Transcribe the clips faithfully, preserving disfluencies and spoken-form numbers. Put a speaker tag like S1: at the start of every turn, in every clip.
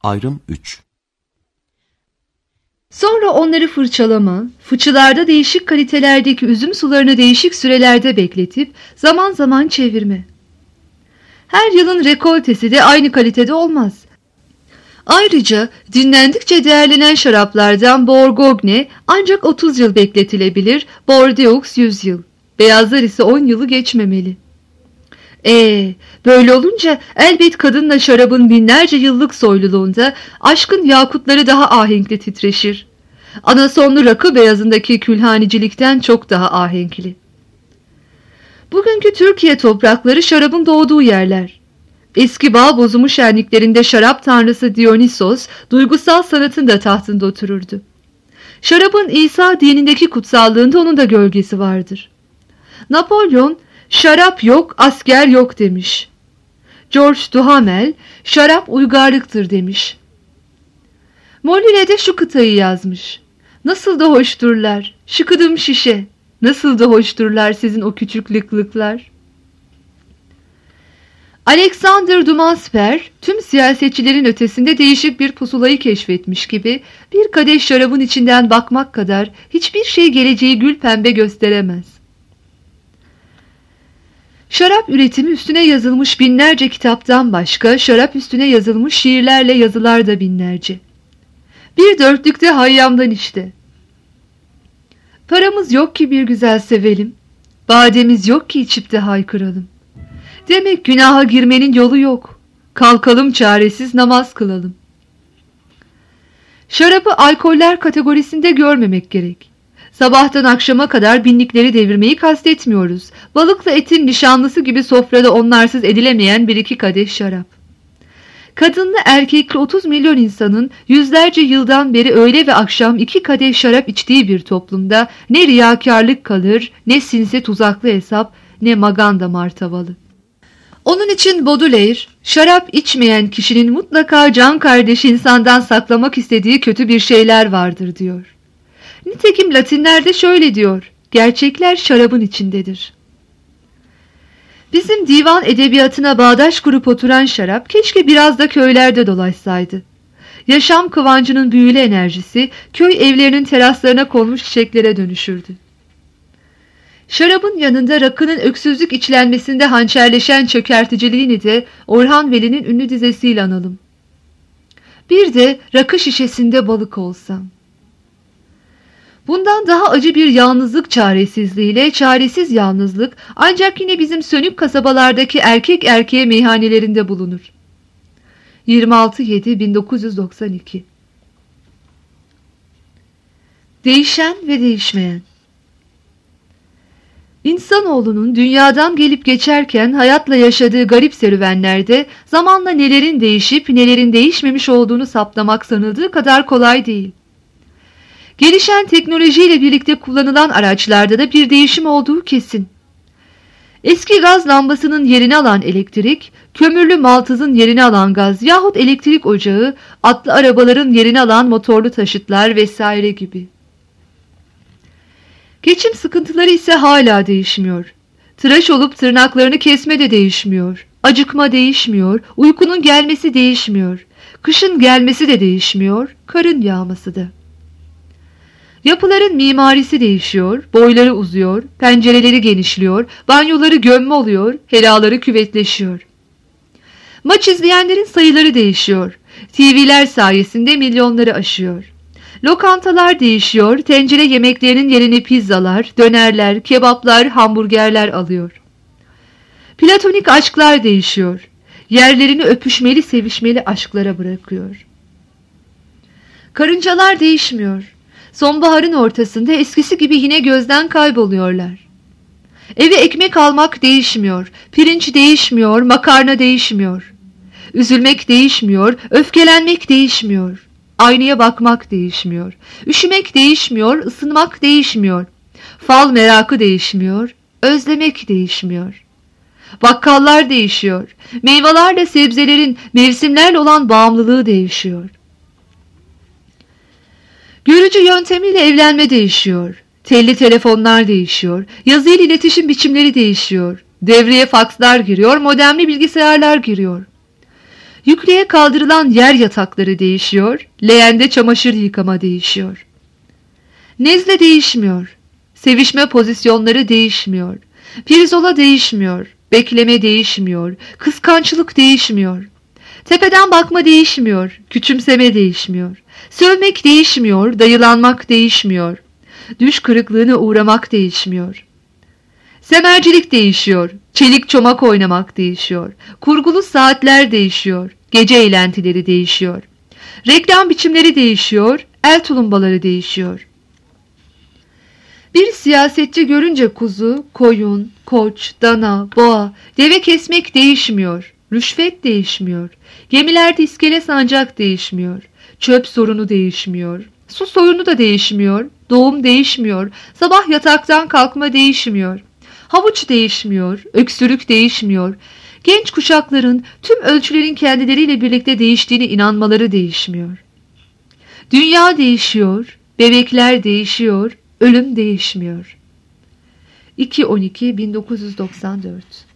S1: Ayrım üç.
S2: Sonra onları fırçalama, fıçılarda değişik kalitelerdeki üzüm sularını değişik sürelerde bekletip zaman zaman çevirme. Her yılın rekoltesi de aynı kalitede olmaz. Ayrıca dinlendikçe değerlenen şaraplardan Bourgogne ancak otuz yıl bekletilebilir, Bordeaux yüz yıl. Beyazlar ise on yılı geçmemeli. Ee, böyle olunca elbet kadınla şarabın binlerce yıllık soyluluğunda aşkın yakutları daha ahenkli titreşir. Anasonlu rakı beyazındaki külhanicilikten çok daha ahenkli. Bugünkü Türkiye toprakları şarabın doğduğu yerler. Eski bağ bozumu şenliklerinde şarap tanrısı Dionysos duygusal sanatın da tahtında otururdu. Şarabın İsa dinindeki kutsallığında onun da gölgesi vardır. Napolyon, şarap yok, asker yok demiş. George Duhamel, şarap uygarlıktır demiş. Molière de şu kıtayı yazmış. Nasıl da hoşturlar, şıkıdım şişe, nasıl da hoşturlar sizin o küçük lıklıklar. Alexander Dumas Père, tüm siyasetçilerin ötesinde değişik bir pusulayı keşfetmiş gibi bir kadeh şarabın içinden bakmak kadar hiçbir şey geleceği gül pembe gösteremez. Şarap üretimi üstüne yazılmış binlerce kitaptan başka şarap üstüne yazılmış şiirlerle yazılar da binlerce. Bir dörtlükte Hayyam'dan işte. Paramız yok ki bir güzel sevelim, bademiz yok ki içip de haykıralım. Demek günaha girmenin yolu yok. Kalkalım çaresiz namaz kılalım. Şarabı alkoller kategorisinde görmemek gerek. Sabahtan akşama kadar binlikleri devirmeyi kastetmiyoruz. Balıkla etin nişanlısı gibi sofrada onlarsız edilemeyen bir iki kadeh şarap. Kadınlı erkekli otuz milyon insanın yüzlerce yıldan beri öğle ve akşam iki kadeh şarap içtiği bir toplumda ne riyakarlık kalır, ne sinsi tuzaklı hesap, ne maganda martavalı. Onun için Baudelaire, şarap içmeyen kişinin mutlaka can kardeşi insandan saklamak istediği kötü bir şeyler vardır diyor. Nitekim Latinler de şöyle diyor, gerçekler şarabın içindedir. Bizim divan edebiyatına bağdaş kurup oturan şarap keşke biraz da köylerde dolaşsaydı. Yaşam kıvancının büyülü enerjisi köy evlerinin teraslarına konmuş çiçeklere dönüşürdü. Şarabın yanında rakının öksüzlük içlenmesinde hançerleşen çökerticiliğini de Orhan Veli'nin ünlü dizesiyle analım. Bir de rakı şişesinde balık olsam. Bundan daha acı bir yalnızlık çaresizliğiyle çaresiz yalnızlık ancak yine bizim sönük kasabalardaki erkek erkeğe meyhanelerinde bulunur. yirmi altı Eylül bin dokuz yüz doksan iki. Değişen ve değişmeyen. İnsanoğlunun dünyadan gelip geçerken hayatla yaşadığı garip serüvenlerde zamanla nelerin değişip nelerin değişmemiş olduğunu saptamak sanıldığı kadar kolay değil. Gelişen teknolojiyle birlikte kullanılan araçlarda da bir değişim olduğu kesin. Eski gaz lambasının yerini alan elektrik, kömürlü maltızın yerini alan gaz yahut elektrik ocağı, atlı arabaların yerini alan motorlu taşıtlar vesaire gibi. Geçim sıkıntıları ise hala değişmiyor. Tıraş olup tırnaklarını kesme de değişmiyor. Acıkma değişmiyor, uykunun gelmesi değişmiyor. Kışın gelmesi de değişmiyor, karın yağması da. Yapıların mimarisi değişiyor, boyları uzuyor, pencereleri genişliyor, banyoları gömme oluyor, helaları küvetleşiyor. Maç izleyenlerin sayıları değişiyor. T V'ler sayesinde milyonları aşıyor. Lokantalar değişiyor, tencere yemeklerinin yerini pizzalar, dönerler, kebaplar, hamburgerler alıyor. Platonik aşklar değişiyor. Yerlerini öpüşmeli sevişmeli aşklara bırakıyor. Karıncalar değişmiyor. Sonbaharın ortasında eskisi gibi yine gözden kayboluyorlar. Eve ekmek almak değişmiyor, pirinç değişmiyor, makarna değişmiyor. Üzülmek değişmiyor, öfkelenmek değişmiyor. Aynaya bakmak değişmiyor. Üşümek değişmiyor, ısınmak değişmiyor. Fal merakı değişmiyor, özlemek değişmiyor. Bakkallar değişiyor. Meyvelerle sebzelerin mevsimlerle olan bağımlılığı değişiyor. Görücü yöntemiyle evlenme değişiyor. Telli telefonlar değişiyor. Yazıyla iletişim biçimleri değişiyor. Devreye fakslar giriyor, modemli bilgisayarlar giriyor. Yükleye kaldırılan yer yatakları değişiyor, leğende çamaşır yıkama değişiyor. Nezle değişmiyor, sevişme pozisyonları değişmiyor, pirzola değişmiyor, bekleme değişmiyor, kıskançlık değişmiyor. Tepeden bakma değişmiyor, küçümseme değişmiyor. Sövmek değişmiyor, dayılanmak değişmiyor. Düş kırıklığına uğramak değişmiyor. Semercilik değişiyor, çelik çomak oynamak değişiyor. Kurgulu saatler değişiyor, gece eğlentileri değişiyor. Reklam biçimleri değişiyor, el tulumbaları değişiyor. Bir siyasetçi görünce kuzu, koyun, koç, dana, boğa, deve kesmek değişmiyor. Rüşvet değişmiyor. Gemilerde iskele sancak değişmiyor. Çöp sorunu değişmiyor. Su sorunu da değişmiyor. Doğum değişmiyor. Sabah yataktan kalkma değişmiyor. Havuç değişmiyor. Öksürük değişmiyor. Genç kuşakların tüm ölçülerin kendileriyle birlikte değiştiğine inanmaları değişmiyor. Dünya değişiyor. Bebekler değişiyor. Ölüm değişmiyor. iki on iki bin dokuz yüz doksan dört.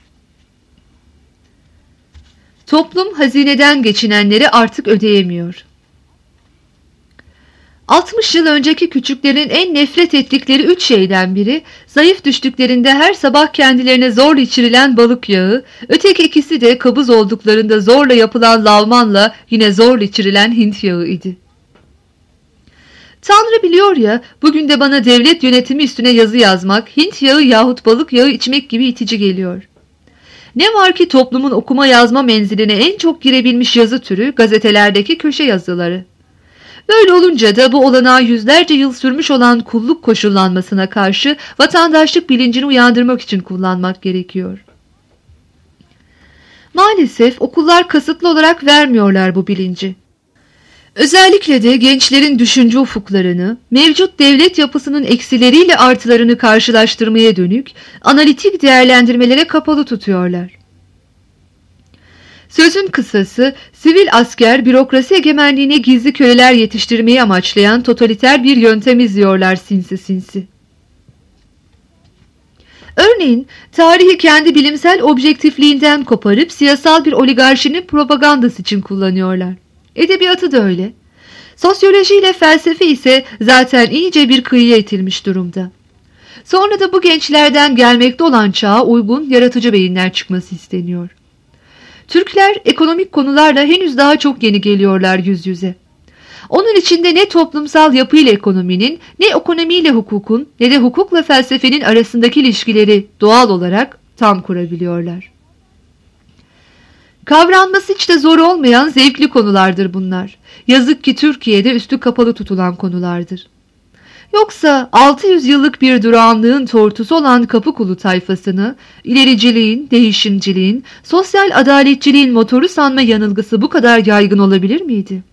S2: Toplum hazineden geçinenleri artık ödeyemiyor. altmış yıl önceki küçüklerin en nefret ettikleri üç şeyden biri, zayıf düştüklerinde her sabah kendilerine zorla içirilen balık yağı, öteki ikisi de kabız olduklarında zorla yapılan lavmanla yine zorla içirilen Hint yağı idi. Tanrı biliyor ya, bugün de bana devlet yönetimi üstüne yazı yazmak, Hint yağı yahut balık yağı içmek gibi itici geliyor. Ne var ki toplumun okuma yazma menziline en çok girebilmiş yazı türü gazetelerdeki köşe yazıları. Böyle olunca da bu olanağı yüzlerce yıl sürmüş olan kulluk koşullanmasına karşı vatandaşlık bilincini uyandırmak için kullanmak gerekiyor. Maalesef okullar kasıtlı olarak vermiyorlar bu bilinci. Özellikle de gençlerin düşünce ufuklarını, mevcut devlet yapısının eksileriyle artılarını karşılaştırmaya dönük analitik değerlendirmelere kapalı tutuyorlar. Sözün kısası, sivil asker bürokrasi egemenliğine gizli köleler yetiştirmeyi amaçlayan totaliter bir yöntem izliyorlar sinsi sinsi. Örneğin, tarihi kendi bilimsel objektifliğinden koparıp siyasal bir oligarşinin propagandası için kullanıyorlar. Edebiyatı da öyle. Sosyoloji ile felsefe ise zaten iyice bir kıyıya itilmiş durumda. Sonra da bu gençlerden gelmekte olan çağa uygun yaratıcı beyinler çıkması isteniyor. Türkler ekonomik konularla henüz daha çok yeni geliyorlar yüz yüze. Onun içinde ne toplumsal yapıyla ekonominin, ne ekonomiyle hukukun, ne de hukukla felsefenin arasındaki ilişkileri doğal olarak tam kurabiliyorlar. Kavranması hiç de zor olmayan zevkli konulardır bunlar. Yazık ki Türkiye'de üstü kapalı tutulan konulardır. Yoksa altı yüz yıllık bir durağanlığın tortusu olan Kapıkulu tayfasını, ilericiliğin, değişimciliğin, sosyal adaletçiliğin motoru sanma yanılgısı bu kadar yaygın olabilir miydi?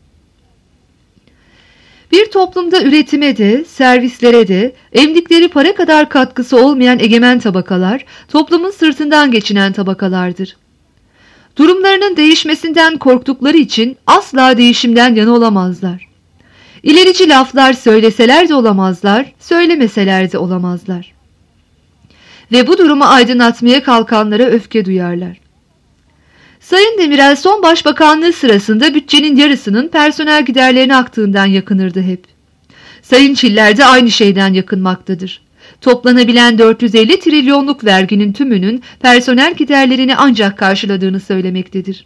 S2: Bir toplumda üretime de, servislere de, emdikleri para kadar katkısı olmayan egemen tabakalar, toplumun sırtından geçinen tabakalardır. Durumlarının değişmesinden korktukları için asla değişimden yana olamazlar. İlerici laflar söyleseler de olamazlar, söylemeseler de olamazlar. Ve bu durumu aydınlatmaya kalkanlara öfke duyarlar. Sayın Demirel son başbakanlığı sırasında bütçenin yarısının personel giderlerine aktığından yakınırdı hep. Sayın Çiller de aynı şeyden yakınmaktadır. Toplanabilen dört yüz elli trilyonluk verginin tümünün personel giderlerini ancak karşıladığını söylemektedir.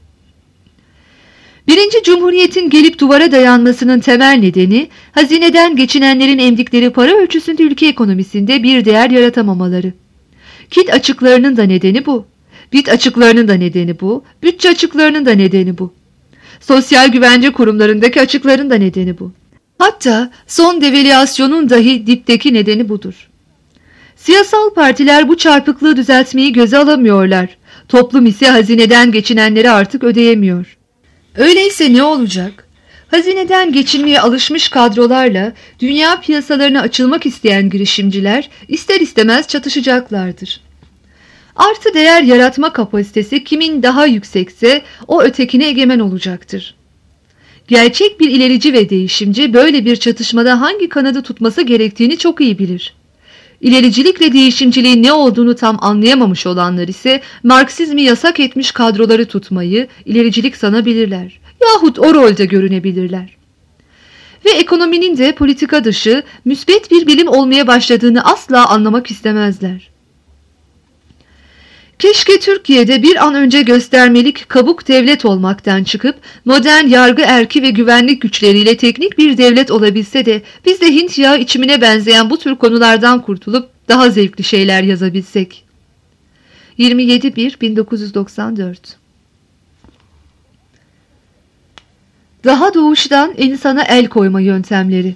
S2: Birinci Cumhuriyet'in gelip duvara dayanmasının temel nedeni, hazineden geçinenlerin emdikleri para ölçüsünde ülke ekonomisinde bir değer yaratamamaları. Kit açıklarının da nedeni bu. Bit açıklarının da nedeni bu. Bütçe açıklarının da nedeni bu. Sosyal güvence kurumlarındaki açıkların da nedeni bu. Hatta son devalüasyonun dahi dipteki nedeni budur. Siyasal partiler bu çarpıklığı düzeltmeyi göze alamıyorlar. Toplum ise hazineden geçinenleri artık ödeyemiyor. Öyleyse ne olacak? Hazineden geçinmeye alışmış kadrolarla dünya piyasalarına açılmak isteyen girişimciler ister istemez çatışacaklardır. Artı değer yaratma kapasitesi kimin daha yüksekse o ötekine egemen olacaktır. Gerçek bir ilerici ve değişimci böyle bir çatışmada hangi kanadı tutması gerektiğini çok iyi bilir. İlericilikle değişimciliğin ne olduğunu tam anlayamamış olanlar ise Marksizmi yasak etmiş kadroları tutmayı ilericilik sanabilirler yahut o rolde görünebilirler. Ve ekonominin de politika dışı müsbet bir bilim olmaya başladığını asla anlamak istemezler. Keşke Türkiye'de bir an önce göstermelik kabuk devlet olmaktan çıkıp modern yargı erki ve güvenlik güçleriyle teknik bir devlet olabilse de biz de Hint yağı içimine benzeyen bu tür konulardan kurtulup daha zevkli şeyler yazabilsek. yirmi yedi bir bin dokuz yüz doksan dört Daha doğuştan insana el koyma yöntemleri.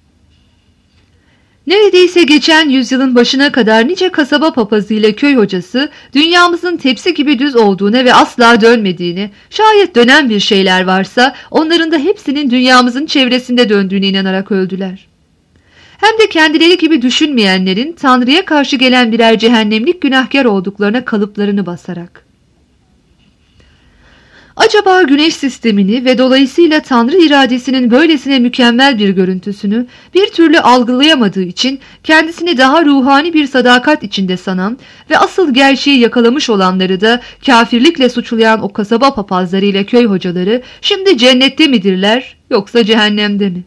S2: Neredeyse geçen yüzyılın başına kadar nice kasaba papazı ile köy hocası dünyamızın tepsi gibi düz olduğuna ve asla dönmediğini, şayet dönen bir şeyler varsa onların da hepsinin dünyamızın çevresinde döndüğüne inanarak öldüler. Hem de kendileri gibi düşünmeyenlerin Tanrı'ya karşı gelen birer cehennemlik günahkar olduklarına kalıplarını basarak. Acaba güneş sistemini ve dolayısıyla Tanrı iradesinin böylesine mükemmel bir görüntüsünü bir türlü algılayamadığı için kendisini daha ruhani bir sadakat içinde sanan ve asıl gerçeği yakalamış olanları da kafirlikle suçlayan o kasaba papazları ile köy hocaları şimdi cennette midirler yoksa cehennemde mi?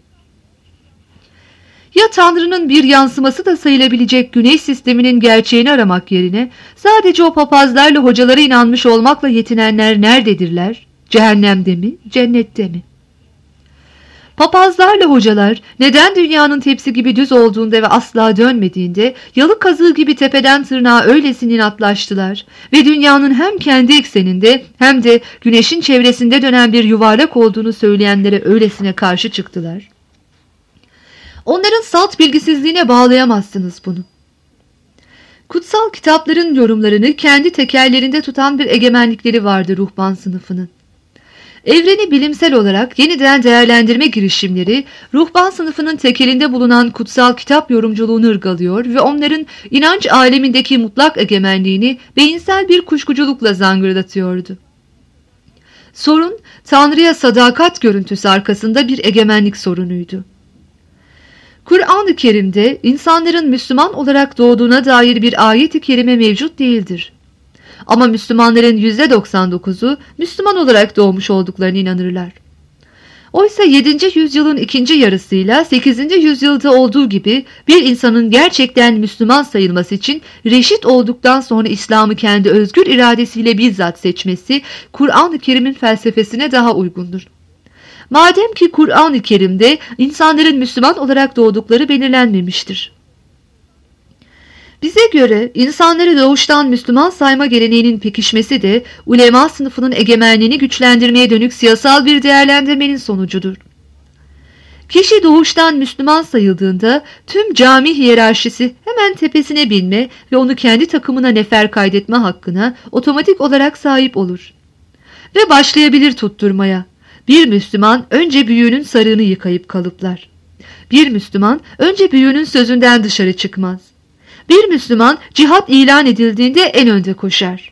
S2: Ya Tanrı'nın bir yansıması da sayılabilecek güneş sisteminin gerçeğini aramak yerine sadece o papazlarla hocalara inanmış olmakla yetinenler nerededirler? Cehennemde mi, cennette mi? Papazlarla hocalar neden dünyanın tepsi gibi düz olduğunda ve asla dönmediğinde yalı kazığı gibi tepeden tırnağa öylesine inatlaştılar ve dünyanın hem kendi ekseninde hem de güneşin çevresinde dönen bir yuvarlak olduğunu söyleyenlere öylesine karşı çıktılar? Onların salt bilgisizliğine bağlayamazsınız bunu. Kutsal kitapların yorumlarını kendi tekerlerinde tutan bir egemenlikleri vardı ruhban sınıfının. Evreni bilimsel olarak yeniden değerlendirme girişimleri ruhban sınıfının tekelinde bulunan kutsal kitap yorumculuğunu ırgalıyor ve onların inanç alemindeki mutlak egemenliğini beyinsel bir kuşkuculukla zangırdatıyordu. Sorun Tanrı'ya sadakat görüntüsü arkasında bir egemenlik sorunuydu. Kur'an-ı Kerim'de insanların Müslüman olarak doğduğuna dair bir ayet-i kerime mevcut değildir. Ama Müslümanların yüzde doksan dokuzu Müslüman olarak doğmuş olduklarına inanırlar. Oysa yedinci yüzyılın ikinci yarısıyla sekizinci yüzyılda olduğu gibi bir insanın gerçekten Müslüman sayılması için reşit olduktan sonra İslam'ı kendi özgür iradesiyle bizzat seçmesi Kur'an-ı Kerim'in felsefesine daha uygundur. Madem ki Kur'an-ı Kerim'de insanların Müslüman olarak doğdukları belirlenmemiştir. Bize göre insanları doğuştan Müslüman sayma geleneğinin pekişmesi de ulema sınıfının egemenliğini güçlendirmeye dönük siyasal bir değerlendirmenin sonucudur. Kişi doğuştan Müslüman sayıldığında tüm cami hiyerarşisi hemen tepesine binme ve onu kendi takımına nefer kaydetme hakkına otomatik olarak sahip olur. Ve başlayabilir tutturmaya. Bir Müslüman önce büyüğünün sarığını yıkayıp kalıplar. Bir Müslüman önce büyüğünün sözünden dışarı çıkmaz. Bir Müslüman cihat ilan edildiğinde en önde koşar.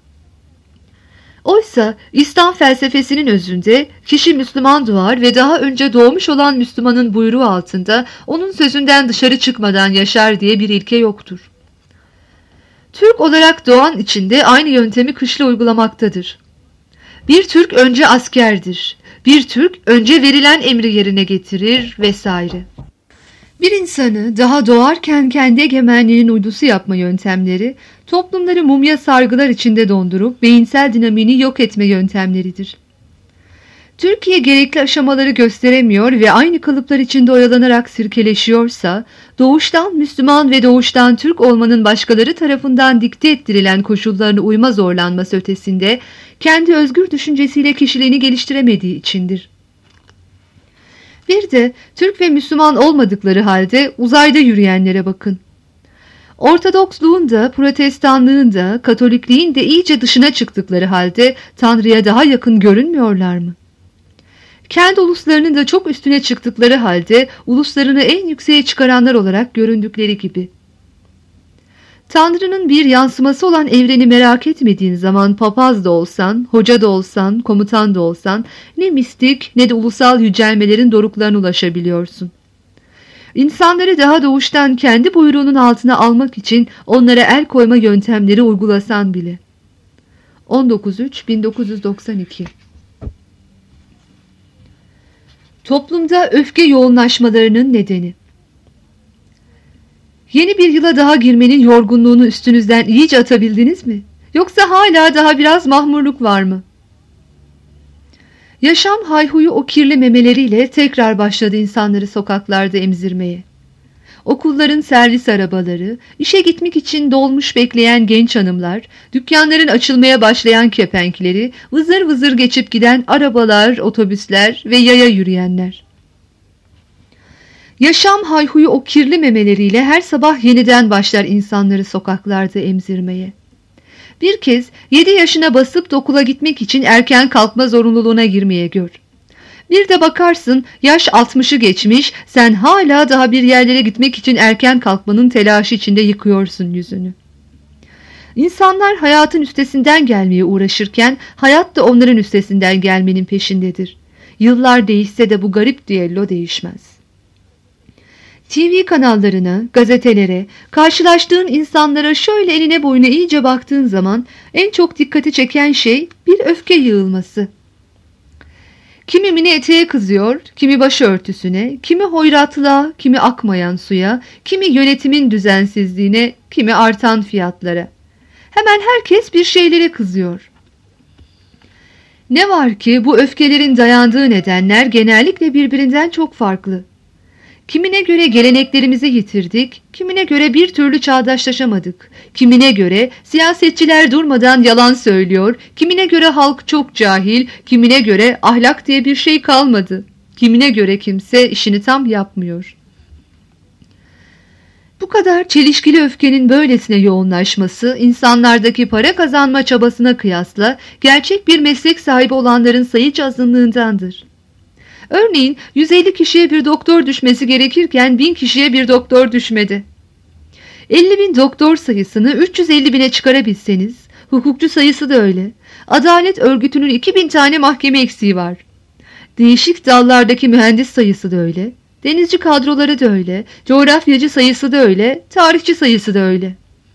S2: Oysa İslam felsefesinin özünde kişi Müslüman doğar ve daha önce doğmuş olan Müslümanın buyruğu altında onun sözünden dışarı çıkmadan yaşar diye bir ilke yoktur. Türk olarak doğan içinde aynı yöntemi kışla uygulamaktadır. Bir Türk önce askerdir. Bir Türk önce verilen emri yerine getirir vesaire. Bir insanı daha doğarken kendi egemenliğinin uydusu yapma yöntemleri, toplumları mumya sargılar içinde dondurup beyinsel dinamiğini yok etme yöntemleridir. Türkiye gerekli aşamaları gösteremiyor ve aynı kalıplar içinde oyalanarak sirkeleşiyorsa, doğuştan Müslüman ve doğuştan Türk olmanın başkaları tarafından dikte ettirilen koşullarına uyma zorlanması ötesinde, kendi özgür düşüncesiyle kişiliğini geliştiremediği içindir. Bir de Türk ve Müslüman olmadıkları halde uzayda yürüyenlere bakın. Ortodoksluğun da, Protestanlığın da, Katolikliğin de iyice dışına çıktıkları halde Tanrı'ya daha yakın görünmüyorlar mı? Kendi uluslarının da çok üstüne çıktıkları halde uluslarını en yükseğe çıkaranlar olarak göründükleri gibi. Tanrı'nın bir yansıması olan evreni merak etmediğin zaman papaz da olsan, hoca da olsan, komutan da olsan ne mistik ne de ulusal yücelmelerin doruklarına ulaşabiliyorsun. insanları daha doğuştan kendi buyruğunun altına almak için onlara el koyma yöntemleri uygulasan bile. on dokuz Eylül bin dokuz yüz doksan iki. Toplumda öfke yoğunlaşmalarının nedeni. Yeni bir yıla daha girmenin yorgunluğunu üstünüzden iyice atabildiniz mi? Yoksa hala daha biraz mahmurluk var mı? Yaşam hayhuyu o kirli memeleriyle tekrar başladı insanları sokaklarda emzirmeye. Okulların servis arabaları, işe gitmek için dolmuş bekleyen genç hanımlar, dükkanların açılmaya başlayan kepenkleri, vızır vızır geçip giden arabalar, otobüsler ve yaya yürüyenler. Yaşam hayhuyu o kirli memeleriyle her sabah yeniden başlar insanları sokaklarda emzirmeye. Bir kez yedi yaşına basıp da okula gitmek için erken kalkma zorunluluğuna girmeye gör. Bir de bakarsın yaş altmışı geçmiş, sen hala daha bir yerlere gitmek için erken kalkmanın telaşı içinde yıkıyorsun yüzünü. İnsanlar hayatın üstesinden gelmeye uğraşırken hayat da onların üstesinden gelmenin peşindedir. Yıllar değişse de bu garip düello değişmez. T V kanallarına, gazetelere, karşılaştığın insanlara şöyle eline boyuna iyice baktığın zaman en çok dikkati çeken şey bir öfke yığılması. Kimi mini eteğe kızıyor, kimi başörtüsüne, kimi hoyratlığa, kimi akmayan suya, kimi yönetimin düzensizliğine, kimi artan fiyatlara. Hemen herkes bir şeylere kızıyor. Ne var ki bu öfkelerin dayandığı nedenler genellikle birbirinden çok farklı. Kimine göre geleneklerimizi yitirdik, kimine göre bir türlü çağdaşlaşamadık, kimine göre siyasetçiler durmadan yalan söylüyor, kimine göre halk çok cahil, kimine göre ahlak diye bir şey kalmadı, kimine göre kimse işini tam yapmıyor. Bu kadar çelişkili öfkenin böylesine yoğunlaşması, insanlardaki para kazanma çabasına kıyasla gerçek bir meslek sahibi olanların sayıca azınlığındandır. Örneğin yüz elli kişiye bir doktor düşmesi gerekirken bin kişiye bir doktor düşmedi. elli bin doktor sayısını üç yüz elli bine çıkarabilseniz, hukukçu sayısı da öyle. Adalet örgütünün iki bin tane mahkeme eksiği var. Değişik dallardaki mühendis sayısı da öyle. Denizci kadroları da öyle. Coğrafyacı sayısı da öyle. Tarihçi sayısı da öyle.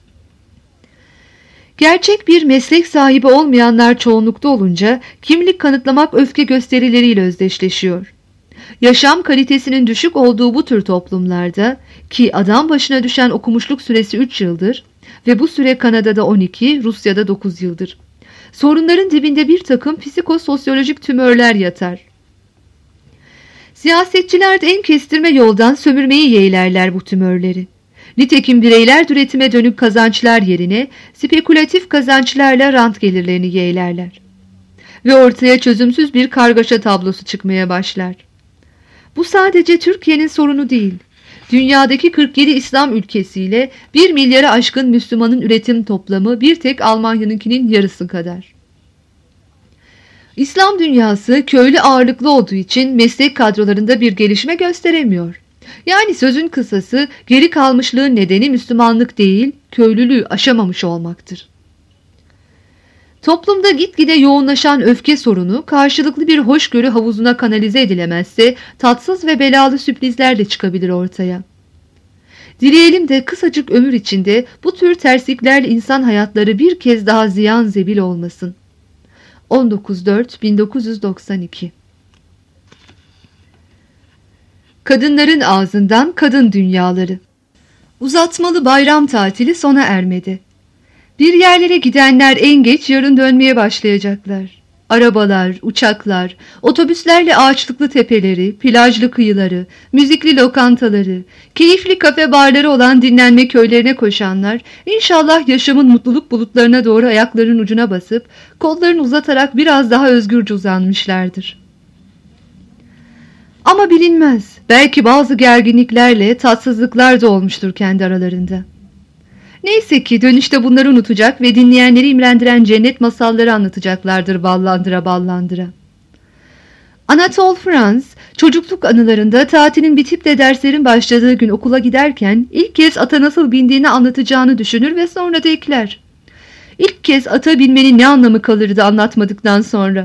S2: Gerçek bir meslek sahibi olmayanlar çoğunlukta olunca kimlik kanıtlamak öfke gösterileriyle özdeşleşiyor. Yaşam kalitesinin düşük olduğu bu tür toplumlarda ki adam başına düşen okumuşluk süresi üç yıldır ve bu süre Kanada'da on iki, Rusya'da dokuz yıldır. Sorunların dibinde bir takım psikososyolojik tümörler yatar. Siyasetçiler de en kestirme yoldan sömürmeyi yeğlerler bu tümörleri. Nitekim bireyler üretime dönük kazançlar yerine spekülatif kazançlarla rant gelirlerini yeğlerler. Ve ortaya çözümsüz bir kargaşa tablosu çıkmaya başlar. Bu sadece Türkiye'nin sorunu değil. Dünyadaki kırk yedi İslam ülkesiyle bir milyara aşkın Müslümanın üretim toplamı bir tek Almanya'nınkinin yarısı kadar. İslam dünyası köylü ağırlıklı olduğu için meslek kadrolarında bir gelişme gösteremiyor. Yani sözün kısası geri kalmışlığın nedeni Müslümanlık değil, köylülüğü aşamamış olmaktır. Toplumda gitgide yoğunlaşan öfke sorunu karşılıklı bir hoşgörü havuzuna kanalize edilemezse tatsız ve belalı sürprizler de çıkabilir ortaya. Dileyelim de kısacık ömür içinde bu tür tersliklerle insan hayatları bir kez daha ziyan zebil olmasın. on dokuz Eylül bin dokuz yüz doksan iki. Kadınların ağzından kadın dünyaları. Uzatmalı bayram tatili sona ermedi. Bir yerlere gidenler en geç yarın dönmeye başlayacaklar. Arabalar, uçaklar, otobüslerle ağaçlıklı tepeleri, plajlı kıyıları, müzikli lokantaları, keyifli kafe barları olan dinlenme köylerine koşanlar, inşallah yaşamın mutluluk bulutlarına doğru ayaklarının ucuna basıp, kollarını uzatarak biraz daha özgürce uzanmışlardır. Ama bilinmez, belki bazı gerginliklerle tatsızlıklar da olmuştur kendi aralarında. Neyse ki dönüşte bunları unutacak ve dinleyenleri imrendiren cennet masalları anlatacaklardır ballandıra ballandıra. Anatole France, çocukluk anılarında tatilin bitip de derslerin başladığı gün okula giderken ilk kez ata nasıl bindiğini anlatacağını düşünür ve sonra da ekler. İlk kez ata binmenin ne anlamı kalırdı anlatmadıktan sonra.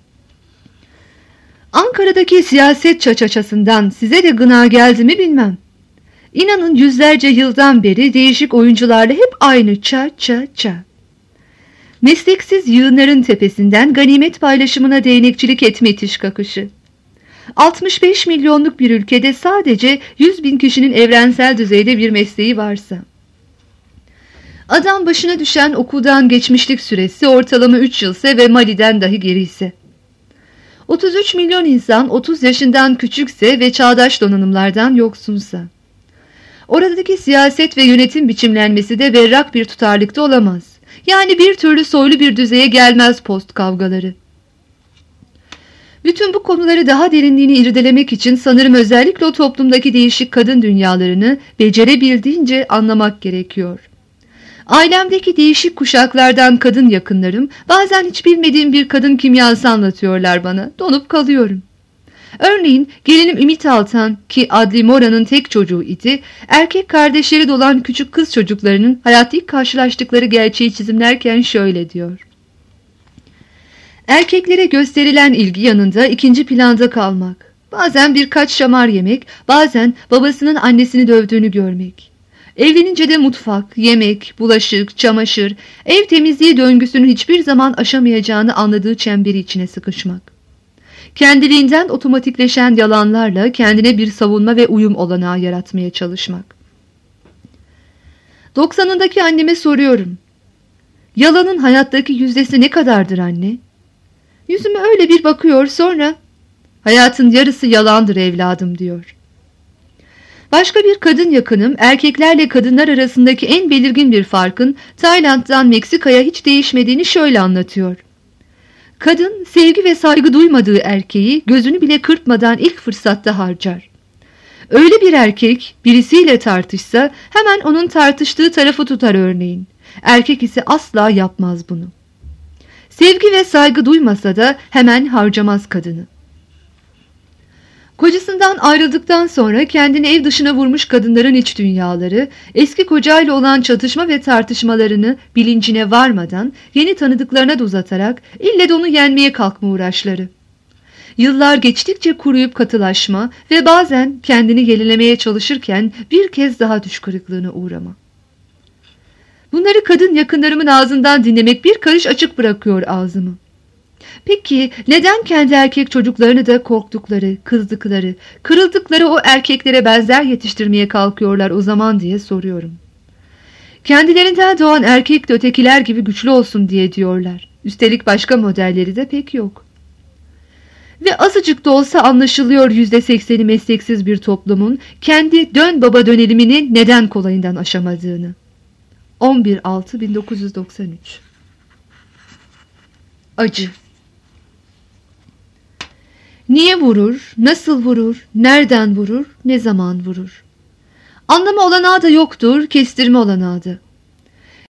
S2: Ankara'daki siyaset çaçaçasından size de gına geldi mi bilmem. İnanın yüzlerce yıldan beri değişik oyuncularla hep aynı ça ça ça. Mesleksiz yığınların tepesinden ganimet paylaşımına değnekçilik etme itiş kakışı. altmış beş milyonluk bir ülkede sadece yüz bin kişinin evrensel düzeyde bir mesleği varsa. Adam başına düşen okuldan geçmişlik süresi ortalama üç yılsa ve Mali'den dahi geriyse. otuz üç milyon insan otuz yaşından küçükse ve çağdaş donanımlardan yoksunsa. Oradaki siyaset ve yönetim biçimlenmesi de berrak bir tutarlılıkta olamaz. Yani bir türlü soylu bir düzeye gelmez post kavgaları. Bütün bu konuları daha derinliğini irdelemek için sanırım özellikle o toplumdaki değişik kadın dünyalarını becerebildiğince anlamak gerekiyor. Ailemdeki değişik kuşaklardan kadın yakınlarım bazen hiç bilmediğim bir kadın kimyası anlatıyorlar bana. Donup kalıyorum. Örneğin gelinim Ümit Altan ki Adli Mora'nın tek çocuğu idi, erkek kardeşleri dolan küçük kız çocuklarının hayatta ilk karşılaştıkları gerçeği çizimlerken şöyle diyor. Erkeklere gösterilen ilgi yanında ikinci planda kalmak, bazen birkaç şamar yemek, bazen babasının annesini dövdüğünü görmek. Evlenince de mutfak, yemek, bulaşık, çamaşır, ev temizliği döngüsünün hiçbir zaman aşamayacağını anladığı çemberi içine sıkışmak. Kendiliğinden otomatikleşen yalanlarla kendine bir savunma ve uyum olanağı yaratmaya çalışmak. doksanındaki anneme soruyorum. Yalanın hayattaki yüzdesi ne kadardır anne? Yüzüme öyle bir bakıyor, sonra hayatın yarısı yalandır evladım diyor. Başka bir kadın yakınım erkeklerle kadınlar arasındaki en belirgin bir farkın Tayland'dan Meksika'ya hiç değişmediğini şöyle anlatıyor. Kadın sevgi ve saygı duymadığı erkeği gözünü bile kırpmadan ilk fırsatta harcar. Öyle bir erkek birisiyle tartışsa hemen onun tartıştığı tarafı tutar örneğin. Erkek ise asla yapmaz bunu. Sevgi ve saygı duymasa da hemen harcamaz kadını. Kocasından ayrıldıktan sonra kendini ev dışına vurmuş kadınların iç dünyaları, eski kocayla olan çatışma ve tartışmalarını bilincine varmadan yeni tanıdıklarına da uzatarak ille de onu yenmeye kalkma uğraşları. Yıllar geçtikçe kuruyup katılaşma ve bazen kendini yenilemeye çalışırken bir kez daha düş kırıklığına uğrama. Bunları kadın yakınlarımın ağzından dinlemek bir karış açık bırakıyor ağzımı. Peki neden kendi erkek çocuklarını da korktukları, kızdıkları, kırıldıkları o erkeklere benzer yetiştirmeye kalkıyorlar o zaman diye soruyorum. Kendilerinden doğan erkek de ötekiler gibi güçlü olsun diye diyorlar. Üstelik başka modelleri de pek yok. Ve azıcık da olsa anlaşılıyor yüzde sekseni mesleksiz bir toplumun kendi dön baba dönelimini neden kolayından aşamadığını. on bir altı bin dokuz yüz doksan üç Acı. Niye vurur, nasıl vurur, nereden vurur, ne zaman vurur? Anlamı olanağı da yoktur, kestirme olanağı da.